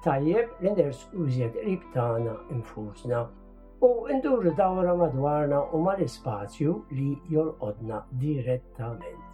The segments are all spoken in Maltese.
tajjeb li nersqu iżjed qrib tagħna infusna u nduru dawra madwarna u mal-ispazju li jolqodna direttament.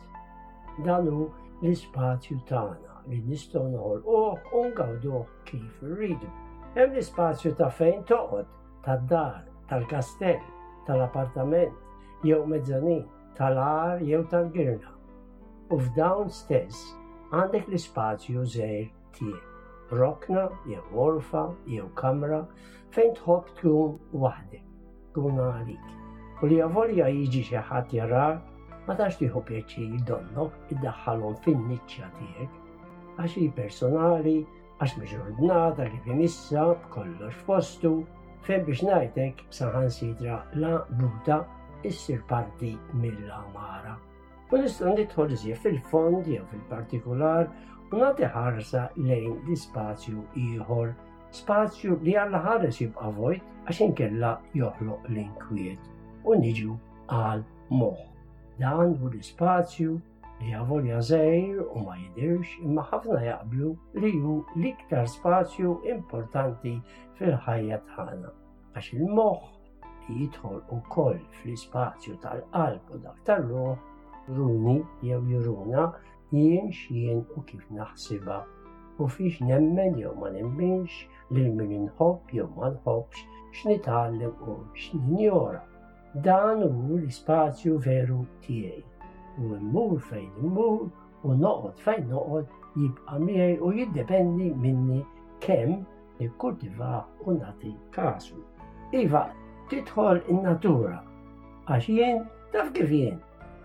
Dan hu l-ispazju tagħna li nistgħu noħolquh u ngawduh kif irridu. Hemm l-ispazju ta' fejn toqgħod, tad-dar, tal-kastell, tal-appartament, jew mezzanin, tal-għar jew tal-girna. U f'dawn stess għandek l-ispazju żgħir tiegħek. Rokna, jew orfa, jew kamra fejn tħobb tkun waħdek, tkun għalik. U li avolja jiġi xi ħadd jarak, ma tax tieħu pjaċir donnok iddaħħalhom fin-niċċa tiegħek għax hi personali, għax mhix ordnata kif imissa b'kollox f'postu, fejn biex ngħidlek saħansitra la buta issir parti mill-għamara. U nistgħu nidħol iżjed fil-fond jew fil-partikular u nagħti ħarsa lejn l-ispazju ieħor, spazju li alla ħares jibqa' vojt għax inkella joħloq l-inkwiet u niġu għal moħħ. Dan hu l-ispazju li avolja żgħir u ma jidhirx imma ħafna jaqblu li hu l-iktar spazju importanti fil-ħajja tagħna għax il-moħħ li jidħol ukoll fl-ispazju tal-qalb u dak tar-ruħ runi jew juruna jien x'jien u kif naħsibha u fiex nemmen jew ma nemmenx lil min inħobb jew ma nħobbx x'nitgħallem u x'ninjora. Dan hu l-ispazju veru tiegħi. U mmur fejn immur u noqgħod fejn noqgħod jibqa' miegħi u jiddependi minni kemm nikkultivah u nagħti kasu. Iva, tidħol in-natura għax jien taf kif jien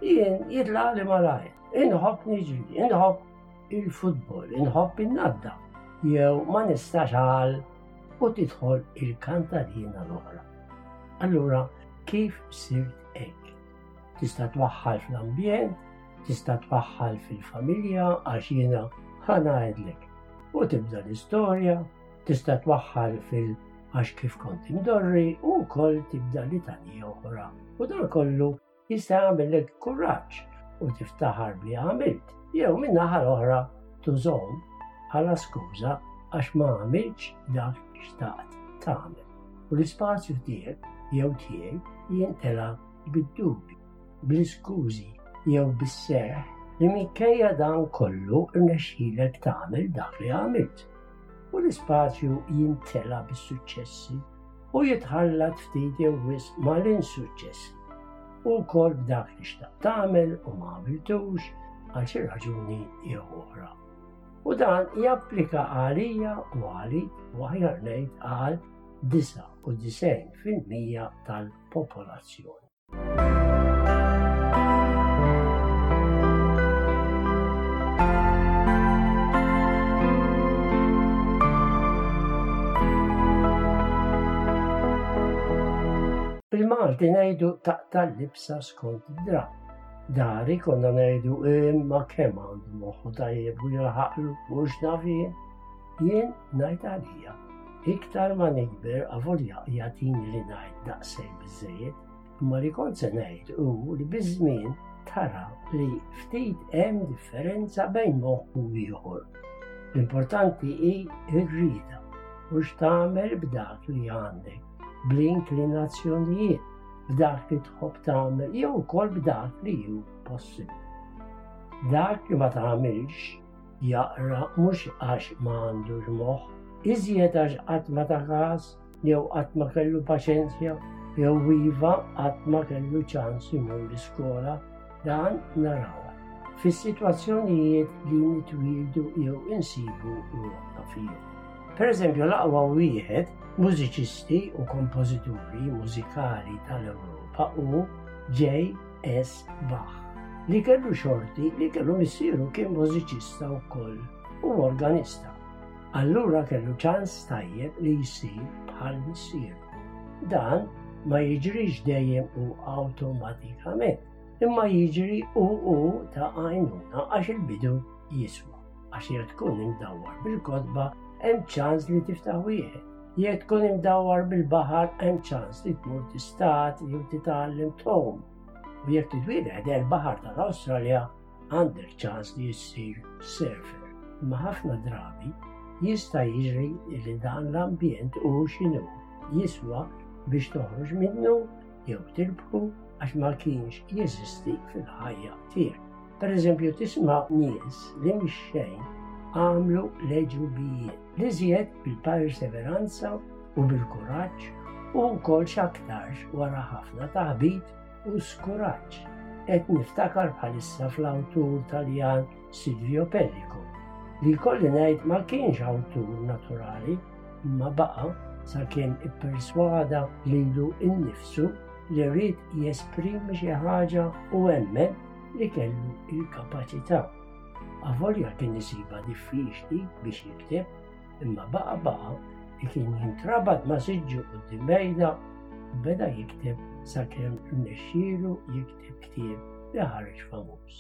jitlaq li malajr. Inħobb niġri, inħobb il-futbol, inħobb in-nadda. Jew ma nistax għal u tidħol il-kantarina l-oħra. Allura kif sirt hekk? Tista' twaħħal fl-ambjent, tista' twaħħal fil-familja għax jiena ħanajdlek. U tibda l-istorja, tista' twaħħal għax kif kont imdorri u wkoll tibda litanija oħra. U dan kollu jista' jagħmellek kuraġġ u tiftaħar li għamilt. Jew min-naħa l-oħra tużhom bħala skuża għax ma għamilx dak xtaqt tagħmel. U l-ispazju tiegħek jew tiegħi jintela bid-dubju, bl-iskużi jew bis-serħ li minkejja dan kollu irnexxielek tagħmel dak li għamilt. U l-ispazju jintela bis-suċċessi u jitħallat ftit jew wisq mal-insuċċessi. U wkoll b'dak li xtaqt tagħmel u ma għamiltux għal xi raġuni jew oħra. U dan japplika għalija u għalik u aħjar ngħid għal 99% tal-popolazzjoni. Bil-Malti ngħidu taqta' l-libsa skont id-drab. Dari konna ngħidu imma kemm għandu moħħu tajjeb u jilħaqlu mhux naf jien. Jien ngħid għalija. Iktar ma nikber avolja jagħtini li ngħid daqshekk biżżejjed, imma li kont se ngħid hu li biż-żmien tara li ftit hemm differenza bejn moħħ u ieħor. L-importanti hi r-rieda u x'tagħmel b'dak li għandek, bl-inklinazzjonijiet, b'dak li tħobb tagħmel jew ukoll b'dak li hu possibbli. Dak li ma tagħmilx jaqra mhux għax ma għandux moħħ, iżjed għax qatt ma ta' każ jew qatt ma kellu paċenzja jew iva qatt ma kellu ċans imur l-iskola, dan narawha fis-sitwazzjonijiet li nitwildu jew insibu ruħna fihom. Pereżempju l-aqwa wieħed mużiċisti u kompożituri mużikali tal-Ewropa hu J.S. Bach, li kellu xorti li kellu missieru kien mużiċista wkoll u organista. Allura kellu ċans tajjeb li jsir bħal missieru. Dan ma jiġrix dejjem u awtomatikament, imma jiġri u ta' għajnuna għax il-bidu jiswa. Għax jekk tkun imdawwar bil-kotba hemm ċans li tiftaħ wieħed. Jekk tkun imdawwar bil-baħar hemm ċans li tmur tistat jew titgħallem tgħum. U jekk titwieled il-baħar tal-Awstralja għandek ċans li ssir surfer. Imma ħafna drabi jista' jiġri li dan l-ambjent u x'inhu jiswa biex toħroġ minnu jew tirbħu għax ma kienx jeżisti fil-ħajja tiegħek. Pereżempju tisma' nies li mhix xejn għamlu leġubijiet li żjed bil-perseveranza u bil-kuraġġ u wkoll x'aktarx wara ħafna taħbit u skuraġġ. Qed niftakar bħalissa fl-awtur Taljan Silvio Pellico li jkolli ngħid ma kienx awtur naturali imma baqa' sakemm ipperswada lilu innifsu li rrid jesprimi xi ħaġa u hemmen li kellu il-kapaċità. Avolja kien isiba diffiċli biex jikteb imma baqa' li kien jintrabad ma' siġġu quddiem mejda u beda jikteb sakemm irnexxielu jikteb ktieb li ħareġ famuż.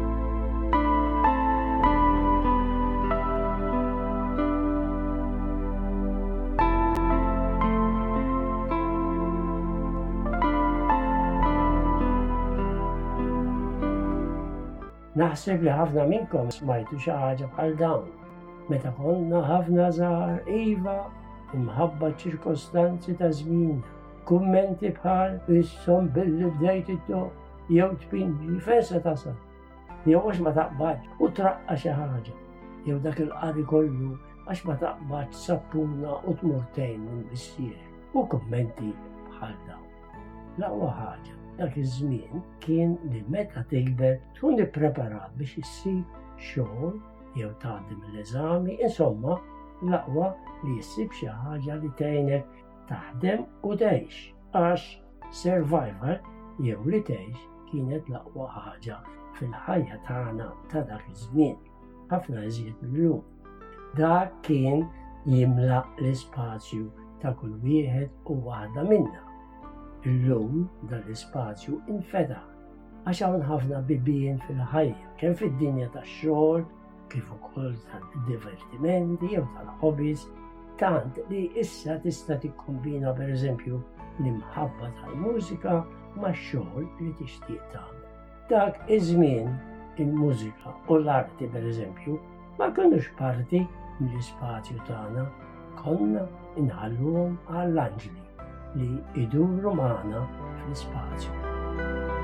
Naħseb li ħafna minnkom smajtu xi ħaġa bħal dawn. Meta konna ħafna żgħar iva imħabba ċirkostanzi ta' żmien. Kummenti bħal issom billi bdejt it-toq jew tpinġi fejn se tasal. Jew għax ma taqbadx u traqqa xi ħaġa. Jew dak il-qari kollu għax ma taqbadx sappuna u tmurtejn minn bissier. U kummenti bħal dawn. L-aqwa ħaġa dak iż-żmien kien li meta tikber tkun ippreparat biex issib xogħol jew tgħaddi mill-eżami, insomma l-aqwa li ssib xi ħaġa li tgħinek taħdem u tgħix għax survival jew li tgħix kienet l-aqwa ħaġa fil-ħajja tagħna ta' dak iż-żmien, ħafna iżjed millum. Dak kien jimla l-ispazju ta' kull wieħed u waħda minna. Illum dan l-ispazju infetaħ għax hawn ħafna bibien fil-ħajja kemm fid-dinja tax-xogħol kif ukoll tal-divertimenti jew tal-hobbies, tant li issa tista' tikkombina pereżempju l-imħabba tal-mużika max-xogħol li tixtieq tagħmel. Dak iż-żmien il-mużika u l-arti pereżempju ma kinux parti mill-ispazju tagħna, konna inħalluhom għall-anġli li iduru magħna fl-ispazju.